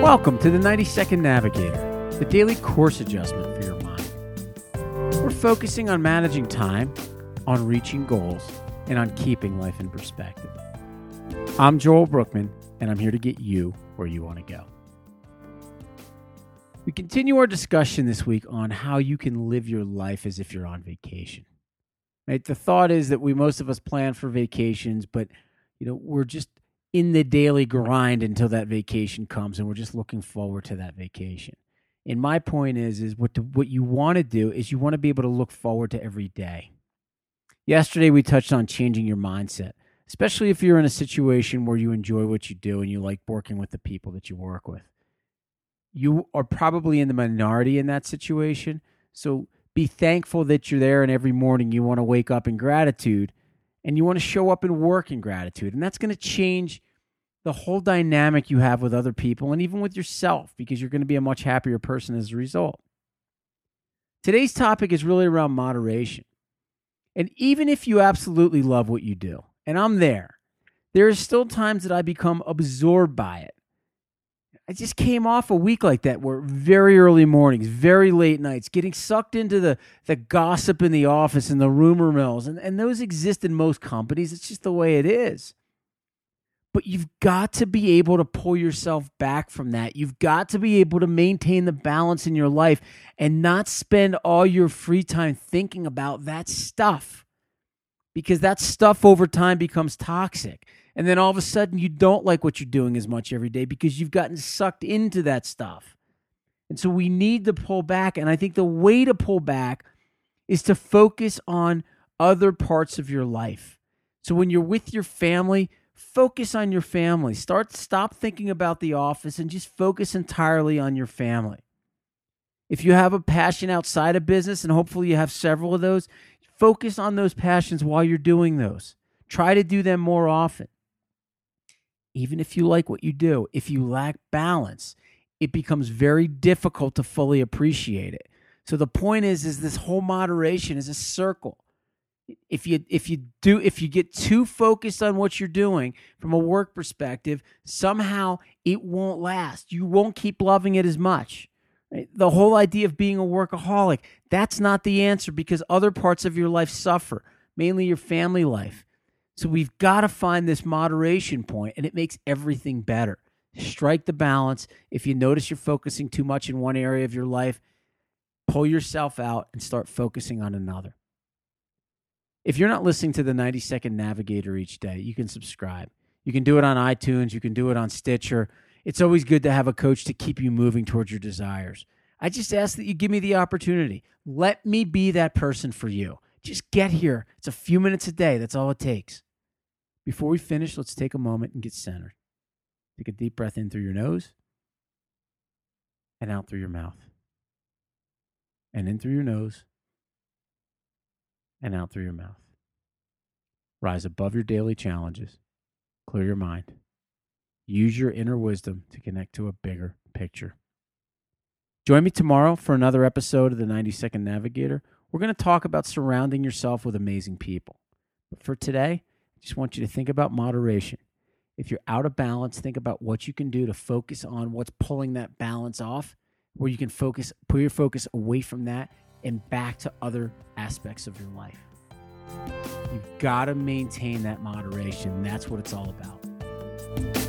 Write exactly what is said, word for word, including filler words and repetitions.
Welcome to the ninety second Navigator, the daily course adjustment for your mind. We're focusing on managing time, on reaching goals, and on keeping life in perspective. I'm Joel Brookman, and I'm here to get you where you want to go. We continue our discussion this week on how you can live your life as if you're on vacation. Right? The thought is that we most of us plan for vacations, but you know, we're just in the daily grind until that vacation comes, and we're just looking forward to that vacation. And my point is, is what to, what you want to do is you want to be able to look forward to every day. Yesterday, we touched on changing your mindset, especially if you're in a situation where you enjoy what you do and you like working with the people that you work with. You are probably in the minority in that situation, so be thankful that you're there, and every morning you want to wake up in gratitude and you want to show up and work in gratitude. And that's going to change the whole dynamic you have with other people and even with yourself, because you're going to be a much happier person as a result. Today's topic is really around moderation. And even if you absolutely love what you do, and I'm there, there are still times that I become absorbed by it. I just came off a week like that where very early mornings, very late nights, getting sucked into the, the gossip in the office and the rumor mills. And, and those exist in most companies. It's just the way it is. But you've got to be able to pull yourself back from that. You've got to be able to maintain the balance in your life and not spend all your free time thinking about that stuff, because that stuff over time becomes toxic. And then all of a sudden you don't like what you're doing as much every day because you've gotten sucked into that stuff. And so we need to pull back. And I think the way to pull back is to focus on other parts of your life. So when you're with your family, focus on your family. Start, stop thinking about the office and just focus entirely on your family. If you have a passion outside of business, and hopefully you have several of those, focus on those passions while you're doing those. Try to do them more often. Even if you like what you do, if you lack balance, it becomes very difficult to fully appreciate it. So the point is, is this whole moderation is a circle. If you if you do if you get too focused on what you're doing from a work perspective, somehow it won't last. You won't keep loving it as much. Right? The whole idea of being a workaholic, that's not the answer, because other parts of your life suffer, mainly your family life. So we've got to find this moderation point, and it makes everything better. Strike the balance. If you notice you're focusing too much in one area of your life, pull yourself out and start focusing on another. If you're not listening to the ninety second Navigator each day, you can subscribe. You can do it on iTunes. You can do it on Stitcher. It's always good to have a coach to keep you moving towards your desires. I just ask that you give me the opportunity. Let me be that person for you. Just get here. It's a few minutes a day. That's all it takes. Before we finish, let's take a moment and get centered. Take a deep breath in through your nose and out through your mouth. And in through your nose and out through your mouth. Rise above your daily challenges. Clear your mind. Use your inner wisdom to connect to a bigger picture. Join me tomorrow for another episode of the ninety second Navigator. We're going to talk about surrounding yourself with amazing people. But for today, I just want you to think about moderation. If you're out of balance, think about what you can do to focus on what's pulling that balance off, where you can focus, put your focus away from that and back to other aspects of your life. You've got to maintain that moderation. That's what it's all about.